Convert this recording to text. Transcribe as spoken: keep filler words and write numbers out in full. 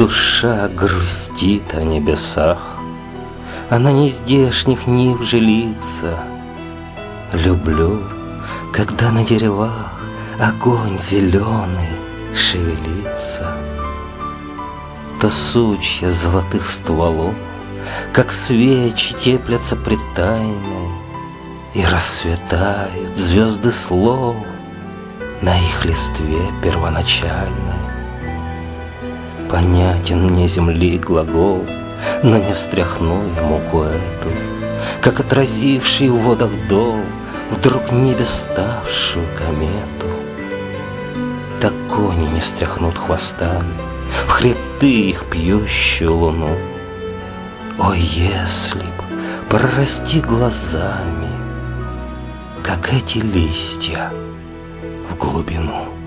Душа грустит о небесах, а на нездешних нив жилится. Люблю, когда на деревах огонь зеленый шевелится. То сучья золотых стволов, как свечи, теплятся пред тайной, и расцветают звезды слов на их листве первоначальной. Понятен мне земли глагол, но не стряхну я муку эту, как отразивший в водах дол вдруг небе ставшую комету. Так кони не стряхнут хвостами в хребты их пьющую луну. О, если б прорасти глазами, как эти листья, в глубину.